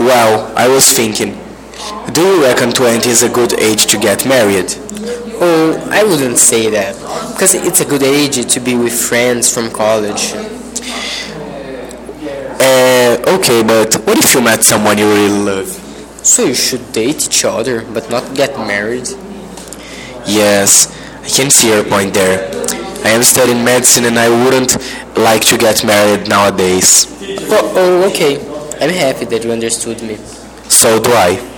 Well, I was thinking, do you reckon 20 is a good age to get married? Oh, I wouldn't say that, because it's a good age to be with friends from college. Okay, but what if you met someone you really love? So you should date each other, but not get married. Yes, I can see your point there. I am studying medicine and I wouldn't like to get married nowadays. Oh, okay. I'm happy that you understood me. So do I.